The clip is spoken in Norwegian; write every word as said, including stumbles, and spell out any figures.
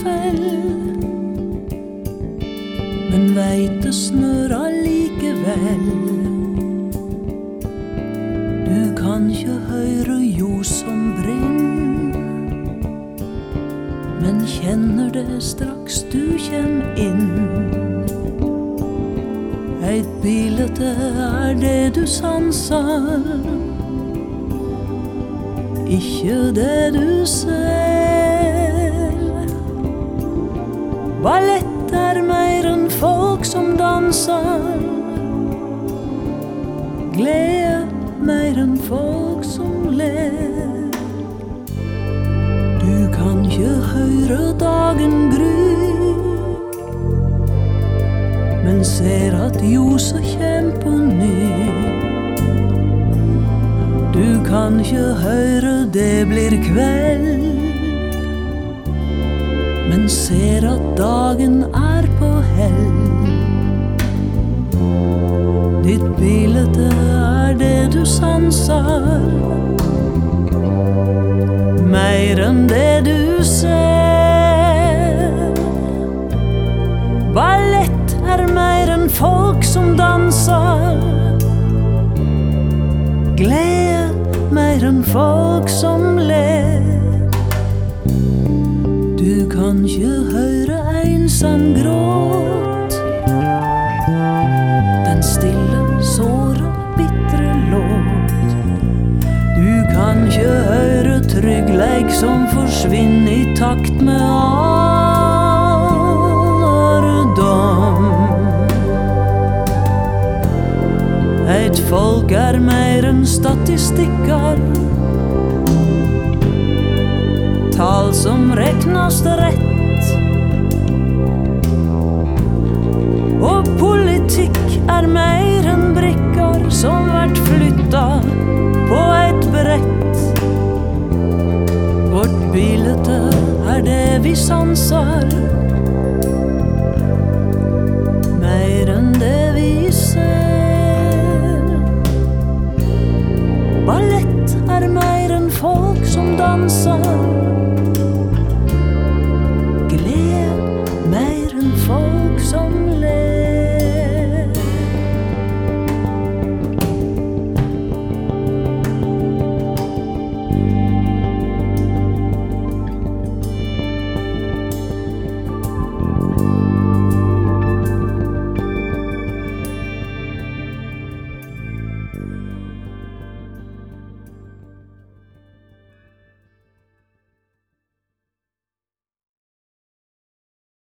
fell, men veit det snør allikevel. Du kan ikke høyre jord som brinn, men kjenner det straks du kjem inn. Eit bilete er det du sansar, ikke det du ser. Ballett er mer enn folk som dansar, glede mer enn folk som ler. Du kan ikke høre dagen gry, men ser at ljoset kjem på ny. Du kan ikke høre det blir kveld, men ser at dagen er på hell. Ditt bilete er det du sansar, mer enn det du ser. Ballett er mer enn folk som dansar, glede mer enn folk som ler. Du kan ikke høre ensam gråt, den stille, såre, bittre låt. Du kan ikke høre tryggleik som forsvinner i takt med alderdom. Eit folk er mer enn statistikkar, tal som reknast rett. Og politikk er mer enn brikkar som vert flytta på eit brett. Vårt bilete er det vi sansar, mer enn det vi ser. Ballett er mer enn folk som dansar,